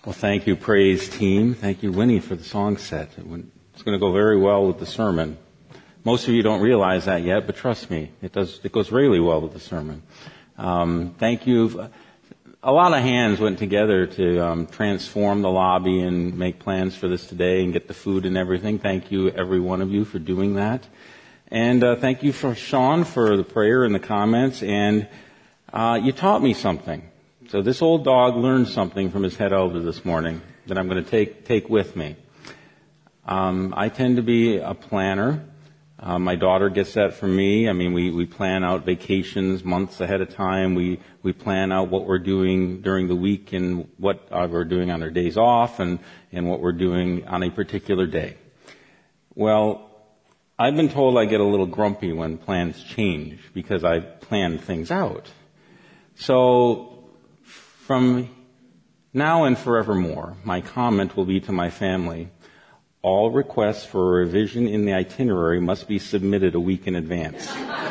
Well, thank you, praise team. Thank you, Winnie, for the song set. It's going to go very well with the sermon. Most of you don't realize that yet, but trust me, it does. It goes really well with the sermon. Thank you. A lot of hands went together to transform the lobby and make plans for this today and get the food and everything. Thank you, every one of you, for doing that. And thank you for Sean for the prayer and the comments. And you taught me something. So this old dog learned something from his head elder this morning that I'm going to take with me. I tend to be a planner. My daughter gets that from me. I mean, we plan out vacations months ahead of time. We plan out what we're doing during the week and what we're doing on our days off and what we're doing on a particular day. Well, I've been told I get a little grumpy when plans change because I plan things out. So from now and forevermore, my comment will be to my family, all requests for a revision in the itinerary must be submitted a week in advance.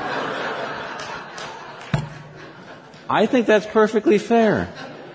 I think that's perfectly fair.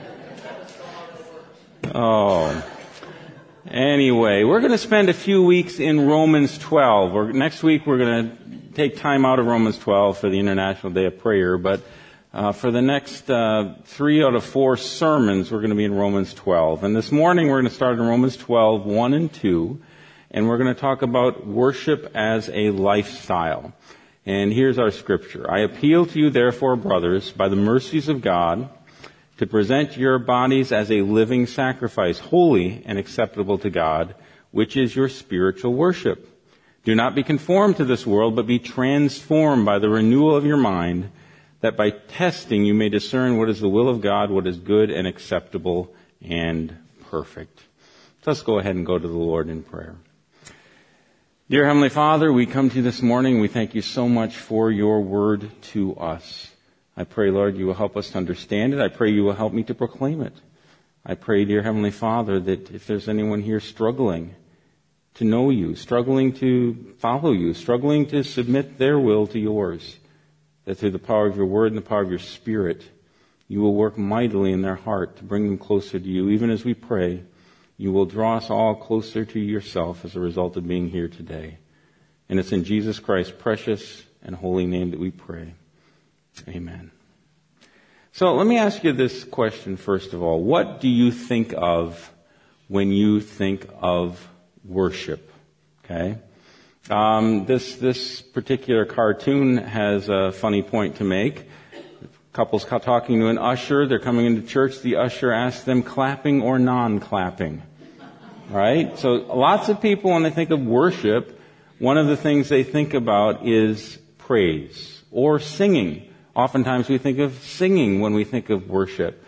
Oh. Anyway, we're going to spend a few weeks in Romans 12. Next week we're going to take time out of Romans 12 for the International Day of Prayer, but for the next 3 out of 4 sermons, we're going to be in Romans 12. And this morning, we're going to start in Romans 12, 1 and 2, and we're going to talk about worship as a lifestyle. And here's our scripture. I appeal to you, therefore, brothers, by the mercies of God, to present your bodies as a living sacrifice, holy and acceptable to God, which is your spiritual worship. Do not be conformed to this world, but be transformed by the renewal of your mind, that by testing you may discern what is the will of God, what is good and acceptable and perfect. So let's go ahead and go to the Lord in prayer. Dear Heavenly Father, we come to you this morning. We thank you so much for your word to us. I pray, Lord, you will help us to understand it. I pray you will help me to proclaim it. I pray, dear Heavenly Father, that if there's anyone here struggling to know you, struggling to follow you, struggling to submit their will to yours, that through the power of your word and the power of your spirit, you will work mightily in their heart to bring them closer to you. Even as we pray, you will draw us all closer to yourself as a result of being here today. And it's in Jesus Christ's precious and holy name that we pray. Amen. So let me ask you this question first of all. What do you think of when you think of worship? Okay? This particular cartoon has a funny point to make. Couple's talking to an usher. They're coming into church. The usher asks them clapping or non-clapping. Right? So lots of people, when they think of worship, one of the things they think about is praise or singing. Oftentimes we think of singing when we think of worship.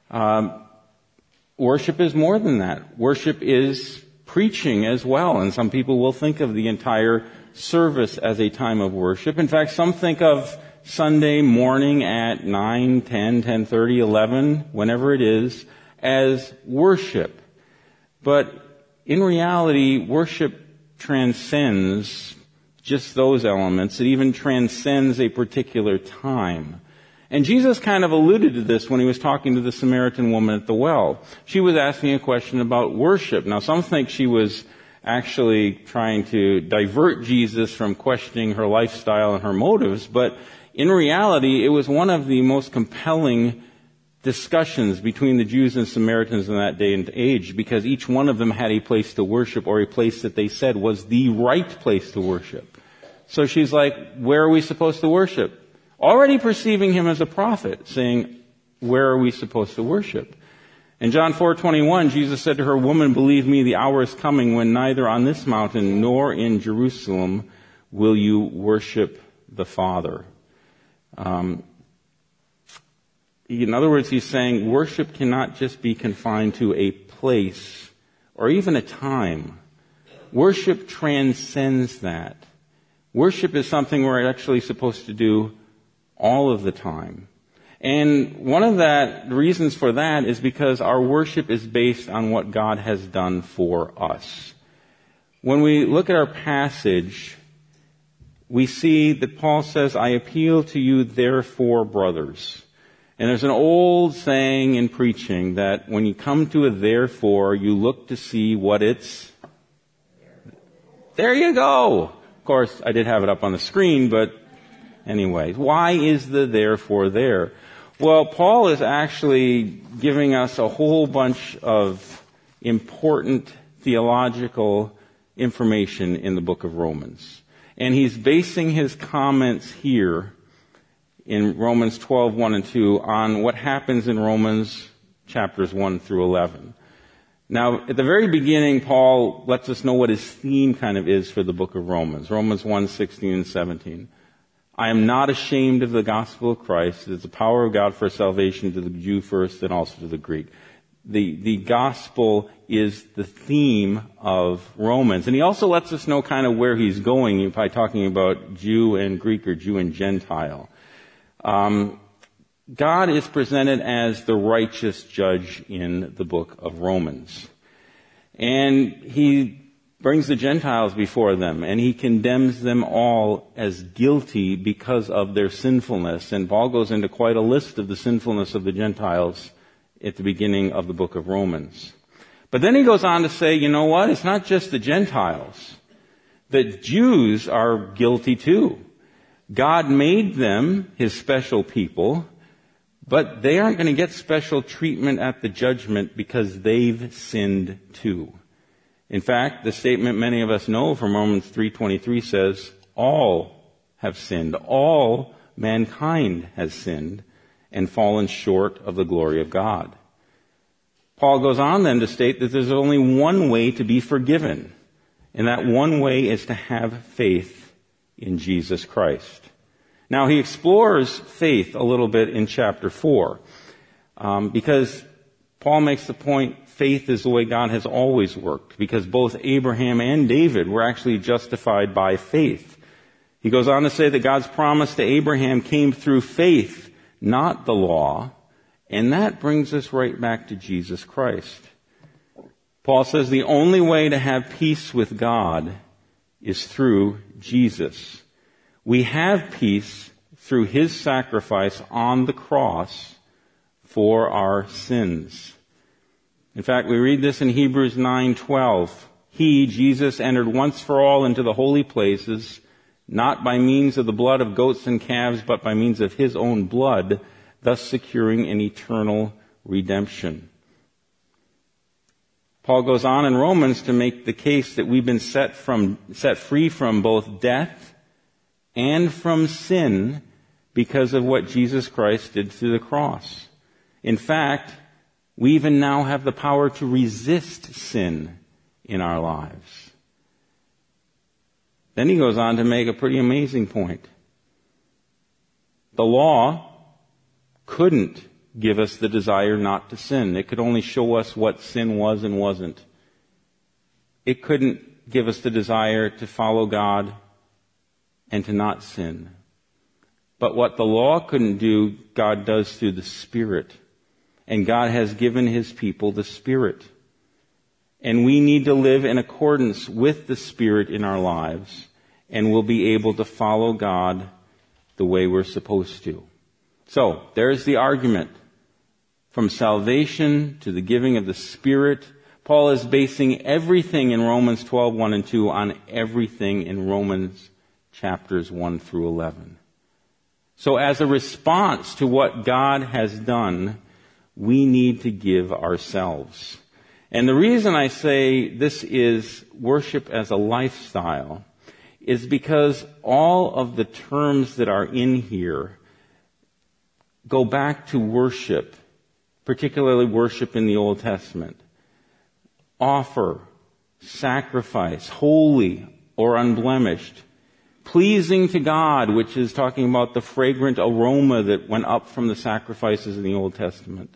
Worship is more than that. Worship is preaching as well, and some people will think of the entire service as a time of worship. In fact, some think of Sunday morning at 9, 10, 10:30, 11, whenever it is, as worship. But in reality, worship transcends just those elements. It even transcends a particular time. And Jesus kind of alluded to this when he was talking to the Samaritan woman at the well. She was asking a question about worship. Now, some think she was actually trying to divert Jesus from questioning her lifestyle and her motives, but in reality, it was one of the most compelling discussions between the Jews and Samaritans in that day and age, because each one of them had a place to worship, or a place that they said was the right place to worship. So she's like, where are we supposed to worship? Already perceiving him as a prophet, saying, where are we supposed to worship? In John 4:21, Jesus said to her, woman, believe me, the hour is coming when neither on this mountain nor in Jerusalem will you worship the Father. In other words, he's saying worship cannot just be confined to a place or even a time. Worship transcends that. Worship is something we're actually supposed to do all of the time. And one of the reasons for that is because our worship is based on what God has done for us. When we look at our passage, we see that Paul says, I appeal to you therefore, brothers. And there's an old saying in preaching that when you come to a therefore, you look to see what it's... There you go! Of course, I did have it up on the screen, but anyway, why is the therefore there? Well, Paul is actually giving us a whole bunch of important theological information in the book of Romans. And he's basing his comments here in Romans 12, 1 and 2 on what happens in Romans chapters 1 through 11. Now, at the very beginning, Paul lets us know what his theme kind of is for the book of Romans. Romans 1, 16 and 17. I am not ashamed of the gospel of Christ. It is the power of God for salvation to the Jew first and also to the Greek. The gospel is the theme of Romans. And he also lets us know kind of where he's going by talking about Jew and Greek or Jew and Gentile. God is presented as the righteous judge in the book of Romans. And he brings the Gentiles before them, and he condemns them all as guilty because of their sinfulness. And Paul goes into quite a list of the sinfulness of the Gentiles at the beginning of the book of Romans. But then he goes on to say, you know what? It's not just the Gentiles. The Jews are guilty too. God made them his special people, but they aren't going to get special treatment at the judgment because they've sinned too. In fact, the statement many of us know from Romans 3:23 says, all have sinned. All mankind has sinned and fallen short of the glory of God. Paul goes on then to state that there's only one way to be forgiven, and that one way is to have faith in Jesus Christ. Now, he explores faith a little bit in chapter 4, because Paul makes the point faith is the way God has always worked, because both Abraham and David were actually justified by faith. He goes on to say that God's promise to Abraham came through faith, not the law, and that brings us right back to Jesus Christ. Paul says the only way to have peace with God is through Jesus. We have peace through his sacrifice on the cross for our sins. In fact, we read this in Hebrews 9:12. He, Jesus, entered once for all into the holy places, not by means of the blood of goats and calves, but by means of his own blood, thus securing an eternal redemption. Paul goes on in Romans to make the case that we've been set free from both death and from sin because of what Jesus Christ did through the cross. In fact, we even now have the power to resist sin in our lives. Then he goes on to make a pretty amazing point. The law couldn't give us the desire not to sin. It could only show us what sin was and wasn't. It couldn't give us the desire to follow God and to not sin. But what the law couldn't do, God does through the Spirit. And God has given his people the Spirit. And we need to live in accordance with the Spirit in our lives, and we'll be able to follow God the way we're supposed to. So, there's the argument. From salvation to the giving of the Spirit, Paul is basing everything in Romans 12, 1 and 2 on everything in Romans chapters 1 through 11. So as a response to what God has done, we need to give ourselves. And the reason I say this is worship as a lifestyle is because all of the terms that are in here go back to worship, particularly worship in the Old Testament. Offer, sacrifice, holy or unblemished, pleasing to God, which is talking about the fragrant aroma that went up from the sacrifices in the Old Testament.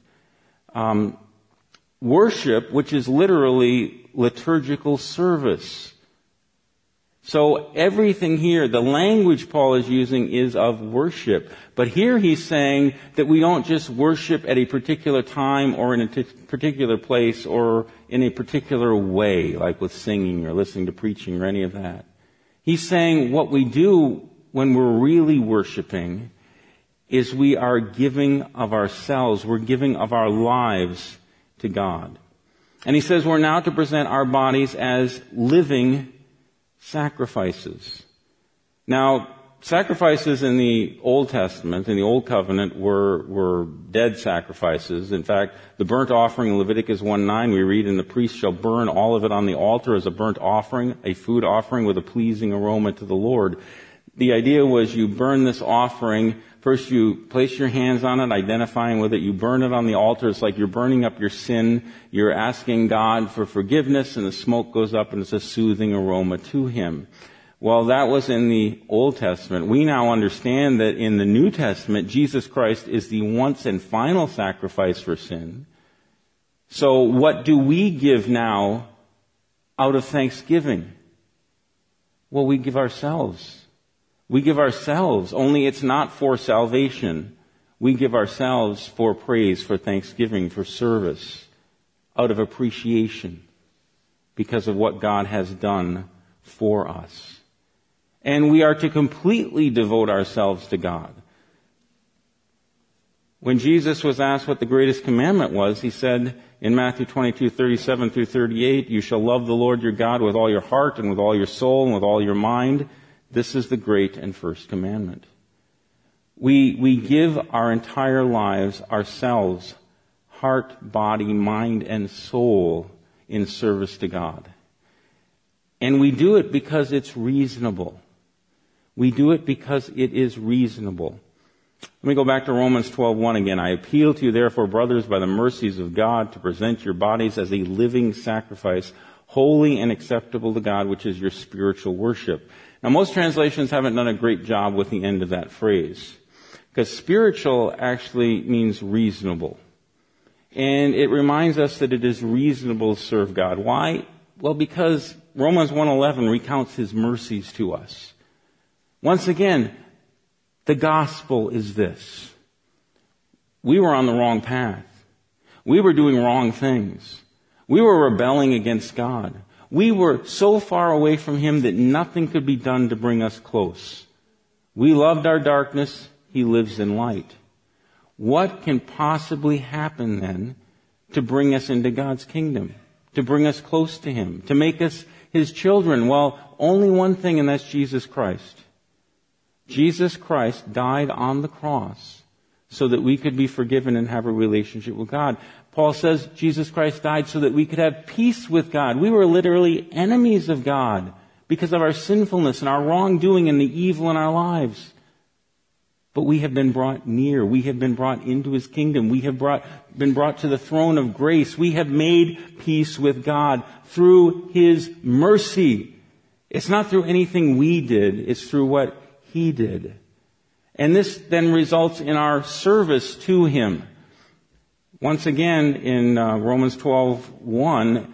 Worship, which is literally liturgical service. So everything here, the language Paul is using is of worship. But here he's saying that we don't just worship at a particular time or in a particular place or in a particular way, like with singing or listening to preaching or any of that. He's saying what we do when we're really worshiping is we are giving of ourselves, we're giving of our lives to God. And he says we're now to present our bodies as living sacrifices. Now, sacrifices in the Old Testament, in the Old Covenant, were dead sacrifices. In fact, the burnt offering in Leviticus 1:9, we read, and the priest shall burn all of it on the altar as a burnt offering, a food offering with a pleasing aroma to the Lord. The idea was you burn this offering, first you place your hands on it, identifying with it, you burn it on the altar. It's like you're burning up your sin, you're asking God for forgiveness, and the smoke goes up and it's a soothing aroma to Him. Well, that was in the Old Testament. We now understand that in the New Testament, Jesus Christ is the once and final sacrifice for sin. So what do we give now out of thanksgiving? Well, we give ourselves. We give ourselves, only it's not for salvation. We give ourselves for praise, for thanksgiving, for service, out of appreciation because of what God has done for us. And we are to completely devote ourselves to God. When Jesus was asked what the greatest commandment was, he said in Matthew 22:37 through 38, you shall love the Lord your God with all your heart and with all your soul and with all your mind. This is the great and first commandment. We give our entire lives, ourselves, heart, body, mind, and soul in service to God. And we do it because it's reasonable. We do it because it is reasonable. Let me go back to Romans 12:1 again. I appeal to you, therefore, brothers, by the mercies of God, to present your bodies as a living sacrifice, holy and acceptable to God, which is your spiritual worship. Now, most translations haven't done a great job with the end of that phrase, because spiritual actually means reasonable. And it reminds us that it is reasonable to serve God. Why? Well, because Romans 1:11 recounts His mercies to us. Once again, the gospel is this. We were on the wrong path. We were doing wrong things. We were rebelling against God. We were so far away from Him that nothing could be done to bring us close. We loved our darkness. He lives in light. What can possibly happen then to bring us into God's kingdom? To bring us close to Him? To make us His children? Well, only one thing, and that's Jesus Christ. Jesus Christ died on the cross so that we could be forgiven and have a relationship with God. Paul says Jesus Christ died so that we could have peace with God. We were literally enemies of God because of our sinfulness and our wrongdoing and the evil in our lives. But we have been brought near. We have been brought into His kingdom. We have been brought to the throne of grace. We have made peace with God through His mercy. It's not through anything we did. It's through what He did. And this then results in our service to Him. Once again, in Romans 12:1,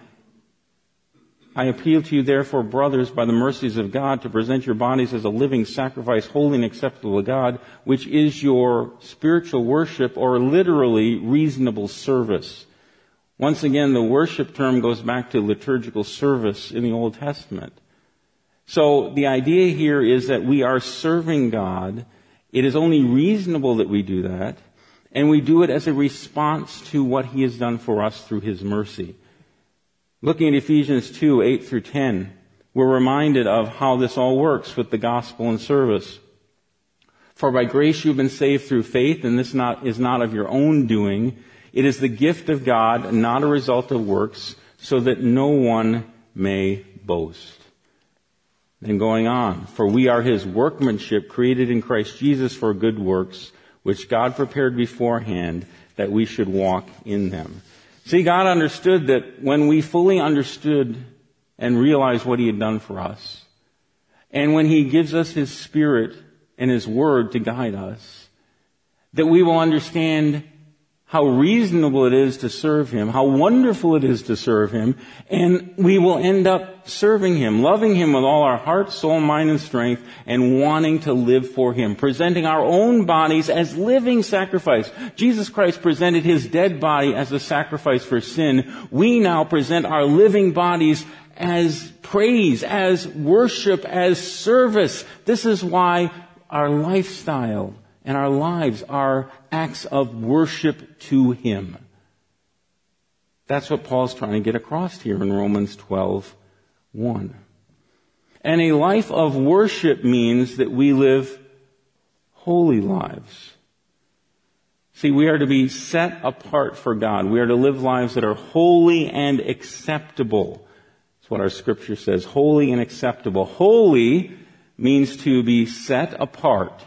I appeal to you, therefore, brothers, by the mercies of God, to present your bodies as a living sacrifice, holy and acceptable to God, which is your spiritual worship, or literally reasonable service. Once again, the worship term goes back to liturgical service in the Old Testament. So the idea here is that we are serving God. It is only reasonable that we do that, and we do it as a response to what He has done for us through His mercy. Looking at Ephesians 2:8 through 10, we're reminded of how this all works with the gospel and service. For by grace you've been saved through faith, and this is not of your own doing. It is the gift of God, not a result of works, so that no one may boast. Then going on, for we are His workmanship, created in Christ Jesus for good works, which God prepared beforehand that we should walk in them. See, God understood that when we fully understood and realized what He had done for us, and when He gives us His Spirit and His Word to guide us, that we will understand how reasonable it is to serve Him, how wonderful it is to serve Him, and we will end up serving Him, loving Him with all our heart, soul, mind, and strength, and wanting to live for Him, presenting our own bodies as living sacrifice. Jesus Christ presented His dead body as a sacrifice for sin. We now present our living bodies as praise, as worship, as service. This is why our lifestyle and our lives are acts of worship to Him. That's what Paul's trying to get across here in Romans 12:1. And a life of worship means that we live holy lives. See, we are to be set apart for God. We are to live lives that are holy and acceptable. That's what our scripture says, holy and acceptable. Holy means to be set apart.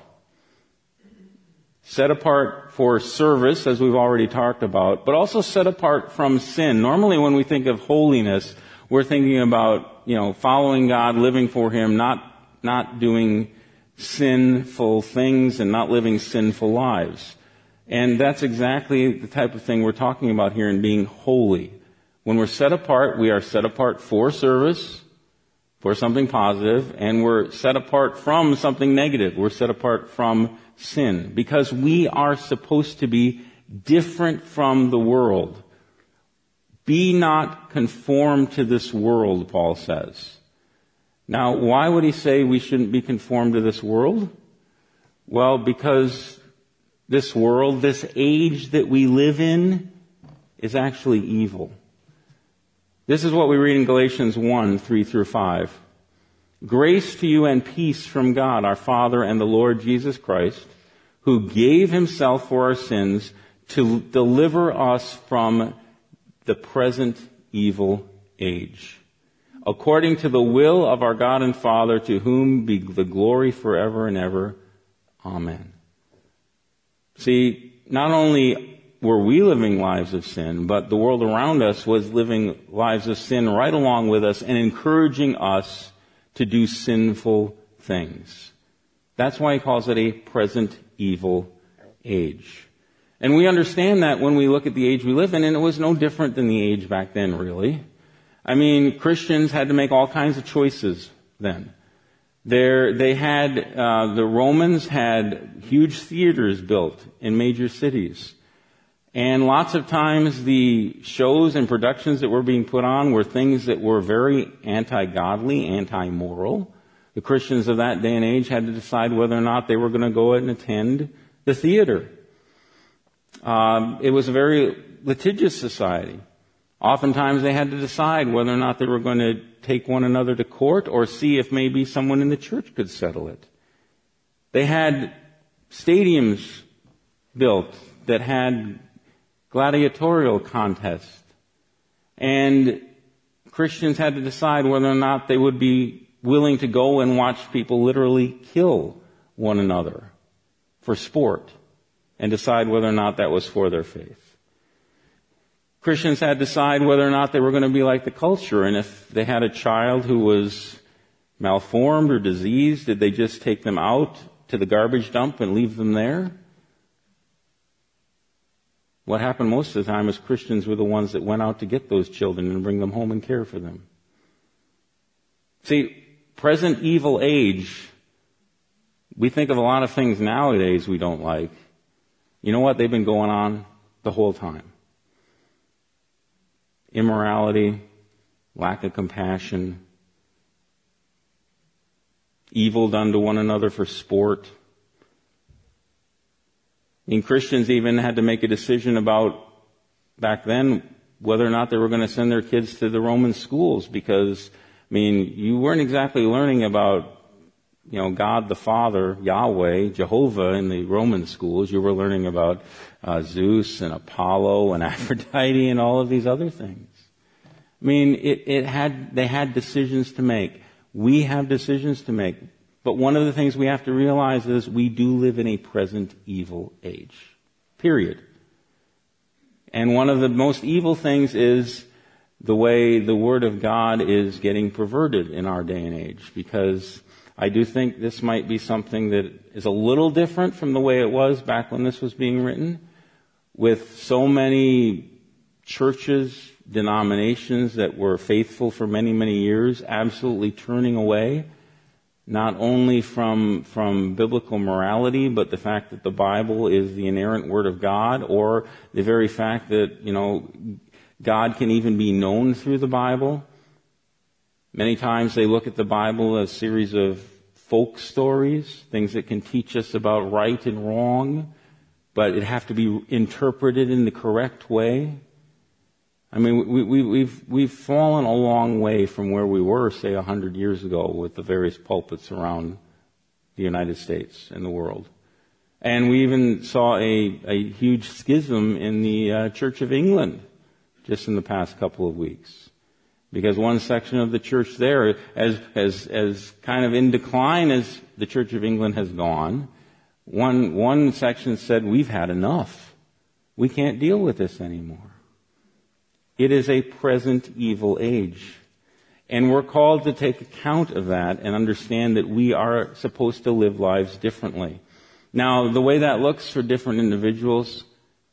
Set apart for service, as we've already talked about, but also set apart from sin. Normally when we think of holiness, we're thinking about, following God, living for Him, not doing sinful things and not living sinful lives. And that's exactly the type of thing we're talking about here in being holy. When we're set apart, we are set apart for service, for something positive, and we're set apart from something negative. We're set apart from sin, because we are supposed to be different from the world. Be not conformed to this world, Paul says. Now, why would he say we shouldn't be conformed to this world? Well, because this world, this age that we live in, is actually evil. This is what we read in Galatians 1:3-5. Grace to you and peace from God, our Father, and the Lord Jesus Christ, who gave Himself for our sins to deliver us from the present evil age, according to the will of our God and Father, to whom be the glory forever and ever. Amen. See, not only were we living lives of sin, but the world around us was living lives of sin right along with us and encouraging us to do sinful things. That's why he calls it a present evil age. And we understand that when we look at the age we live in, and it was no different than the age back then, really. I mean, Christians had to make all kinds of choices then. The Romans had huge theaters built in major cities. And lots of times the shows and productions that were being put on were things that were very anti-godly, anti-moral. The Christians of that day and age had to decide whether or not they were going to go and attend the theater. It was a very litigious society. Oftentimes they had to decide whether or not they were going to take one another to court or see if maybe someone in the church could settle it. They had stadiums built that had gladiatorial contests. And Christians had to decide whether or not they would be willing to go and watch people literally kill one another for sport and decide whether or not that was for their faith. Christians had to decide whether or not they were going to be like the culture, and if they had a child who was malformed or diseased, did they just take them out to the garbage dump and leave them there? What happened most of the time is Christians were the ones that went out to get those children and bring them home and care for them. See, present evil age, we think of a lot of things nowadays we don't like. You know what? They've been going on the whole time. Immorality, lack of compassion, evil done to one another for sport. I mean, Christians even had to make a decision about, back then, whether or not they were going to send their kids to the Roman schools, because, I mean, you weren't exactly learning about, God the Father, Yahweh, Jehovah in the Roman schools. You were learning about Zeus and Apollo and Aphrodite and all of these other things. I mean, they had decisions to make. We have decisions to make. But one of the things we have to realize is we do live in a present evil age. Period. And one of the most evil things is the way the Word of God is getting perverted in our day and age, because I do think this might be something that is a little different from the way it was back when this was being written, with so many churches, denominations that were faithful for many, many years, absolutely turning away, not only from biblical morality, but the fact that the Bible is the inerrant Word of God, or the very fact that, God can even be known through the Bible. Many times they look at the Bible as a series of folk stories, things that can teach us about right and wrong, but it have to be interpreted in the correct way. I mean, we've fallen a long way from where we were, say, 100 years ago with the various pulpits around the United States and the world. And we even saw a huge schism in the Church of England just in the past couple of weeks. Because one section of the church there, as kind of in decline as the Church of England has gone, one section said, we've had enough. We can't deal with this anymore. It is a present evil age. And we're called to take account of that and understand that we are supposed to live lives differently. Now, the way that looks for different individuals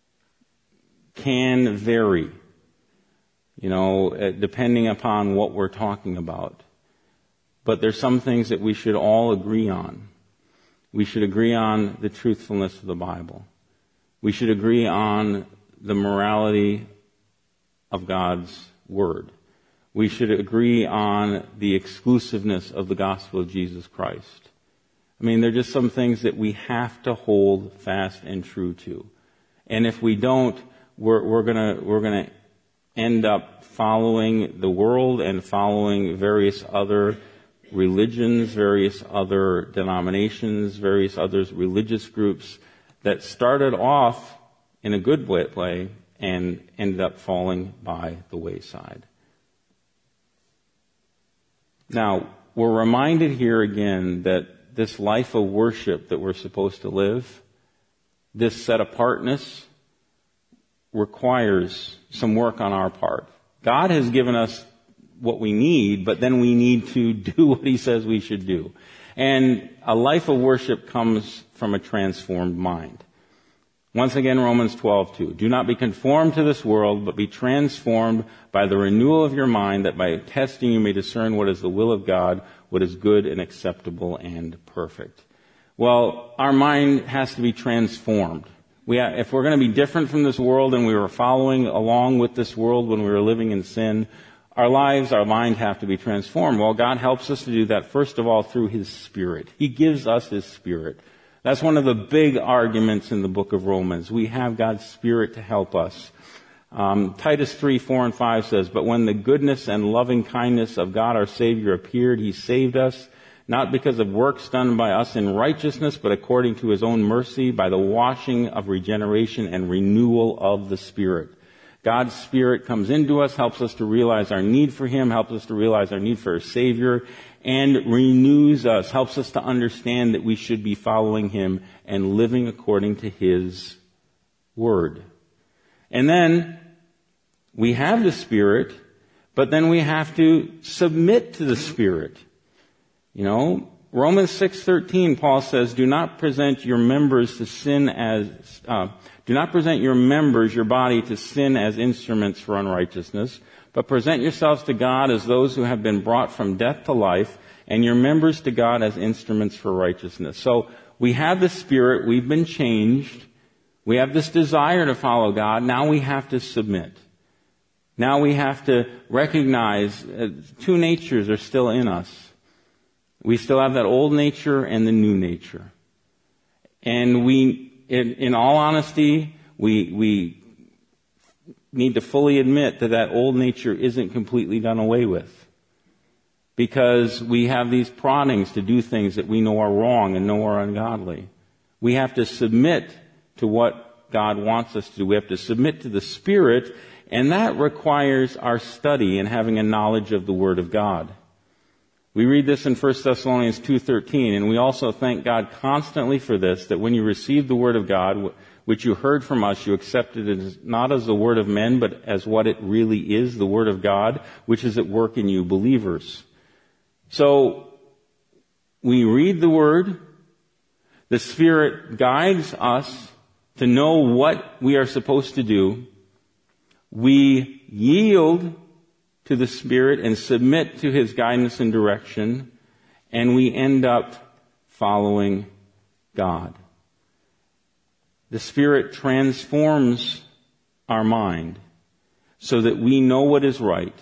can vary, depending upon what we're talking about. But there's some things that we should all agree on. We should agree on the truthfulness of the Bible. We should agree on the morality of God's Word. We should agree on the exclusiveness of the gospel of Jesus Christ. I mean, there are just some things that we have to hold fast and true to. And if we don't, we're gonna end up following the world and following various other religions, various other denominations, various other religious groups that started off in a good way and ended up falling by the wayside. Now, we're reminded here again that this life of worship that we're supposed to live, this set-apartness, requires some work on our part. God has given us what we need, but then we need to do what He says we should do. And a life of worship comes from a transformed mind. Once again, Romans 12:2. Do not be conformed to this world, but be transformed by the renewal of your mind, that by testing you may discern what is the will of God, what is good and acceptable and perfect. Well, our mind has to be transformed. If we're going to be different from this world and we were following along with this world when we were living in sin, our mind have to be transformed. Well, God helps us to do that, first of all, through His Spirit. He gives us His Spirit. That's one of the big arguments in the book of Romans. We have God's Spirit to help us. Titus 3:4-5 says, but when the goodness and loving kindness of God our Savior appeared, He saved us, not because of works done by us in righteousness, but according to His own mercy, by the washing of regeneration and renewal of the Spirit. God's Spirit comes into us, helps us to realize our need for Him, helps us to realize our need for a Savior, and renews us, helps us to understand that we should be following Him and living according to His Word. And then we have the Spirit, but then we have to submit to the Spirit. Romans 6:13, Paul says, do not present your members, your body to sin as instruments for unrighteousness, but present yourselves to God as those who have been brought from death to life, and your members to God as instruments for righteousness. So we have the Spirit, we've been changed, we have this desire to follow God, now we have to submit. Now we have to recognize two natures are still in us. We still have that old nature and the new nature. And in all honesty, we need to fully admit that old nature isn't completely done away with. Because we have these proddings to do things that we know are wrong and know are ungodly. We have to submit to what God wants us to do. We have to submit to the Spirit, and that requires our study and having a knowledge of the Word of God. We read this in 1 Thessalonians 2:13, and we also thank God constantly for this, that when you received the Word of God, which you heard from us, you accepted it not as the word of men, but as what it really is, the Word of God, which is at work in you believers. So, we read the Word, the Spirit guides us to know what we are supposed to do, we yield to the Spirit and submit to His guidance and direction, and we end up following God. The Spirit transforms our mind so that we know what is right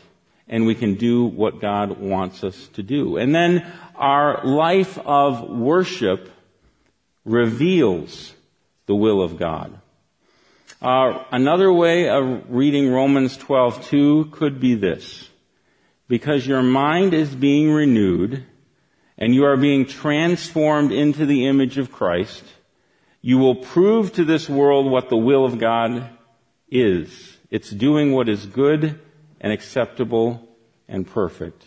and we can do what God wants us to do. And then our life of worship reveals the will of God. Another way of reading Romans 12:2 could be this: because your mind is being renewed and you are being transformed into the image of Christ, you will prove to this world what the will of God is. It's doing what is good and acceptable and perfect.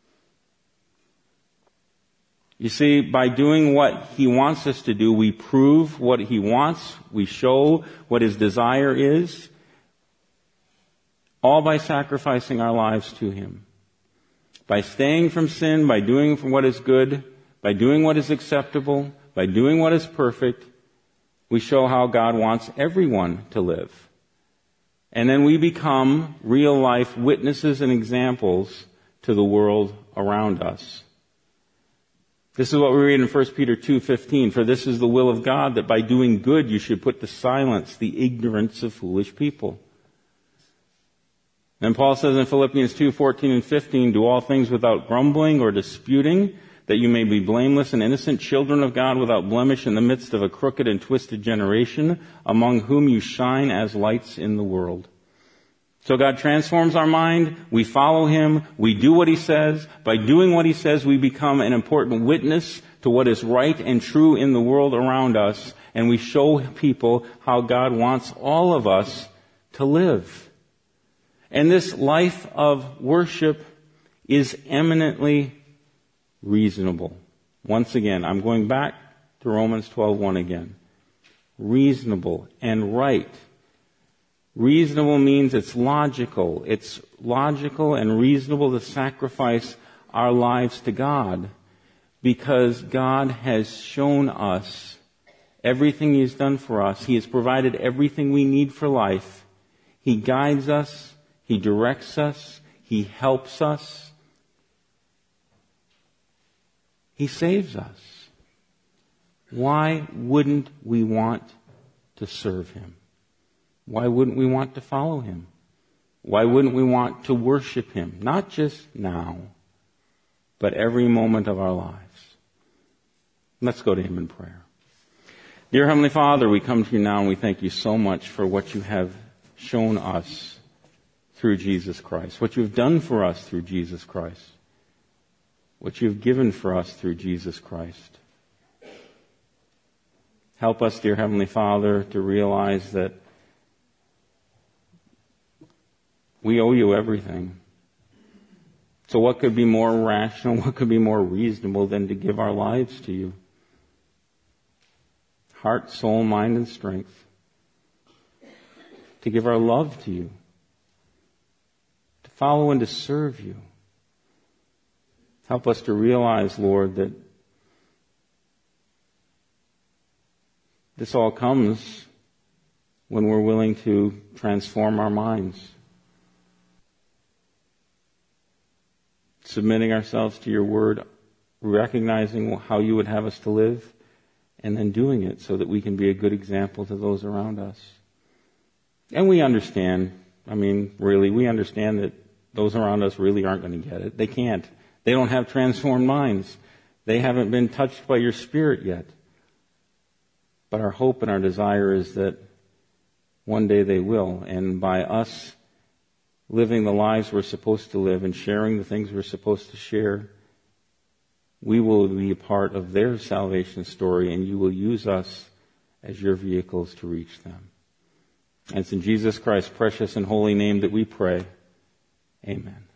You see, by doing what He wants us to do, we prove what He wants, we show what His desire is, all by sacrificing our lives to Him. By staying from sin, by doing what is good, by doing what is acceptable, by doing what is perfect, we show how God wants everyone to live. And then we become real-life witnesses and examples to the world around us. This is what we read in 1 Peter 2:15. For this is the will of God, that by doing good you should put to silence the ignorance of foolish people. And Paul says in Philippians 2:14 and 15, do all things without grumbling or disputing, that you may be blameless and innocent children of God without blemish in the midst of a crooked and twisted generation, among whom you shine as lights in the world. So God transforms our mind, we follow Him, we do what He says. By doing what He says, we become an important witness to what is right and true in the world around us, and we show people how God wants all of us to live. And this life of worship is eminently reasonable. Once again, I'm going back to Romans 12:1 again. Reasonable and right. Reasonable means it's logical. It's logical and reasonable to sacrifice our lives to God because God has shown us everything He has done for us. He has provided everything we need for life. He guides us. He directs us. He helps us. He saves us. Why wouldn't we want to serve Him? Why wouldn't we want to follow Him? Why wouldn't we want to worship Him? Not just now, but every moment of our lives. Let's go to Him in prayer. Dear Heavenly Father, we come to You now and we thank You so much for what You have shown us through Jesus Christ, what You have done for us through Jesus Christ, what You have given for us through Jesus Christ. Help us, dear Heavenly Father, to realize that we owe You everything. So what could be more rational, what could be more reasonable than to give our lives to You? Heart, soul, mind, and strength. To give our love to You. To follow and to serve You. Help us to realize, Lord, that this all comes when we're willing to transform our minds. Submitting ourselves to Your word, recognizing how You would have us to live, and then doing it so that we can be a good example to those around us. And we understand, we understand that those around us really aren't going to get it. They can't. They don't have transformed minds. They haven't been touched by Your Spirit yet. But our hope and our desire is that one day they will, and by us living the lives we're supposed to live and sharing the things we're supposed to share, we will be a part of their salvation story, and You will use us as Your vehicles to reach them. And it's in Jesus Christ's precious and holy name that we pray. Amen.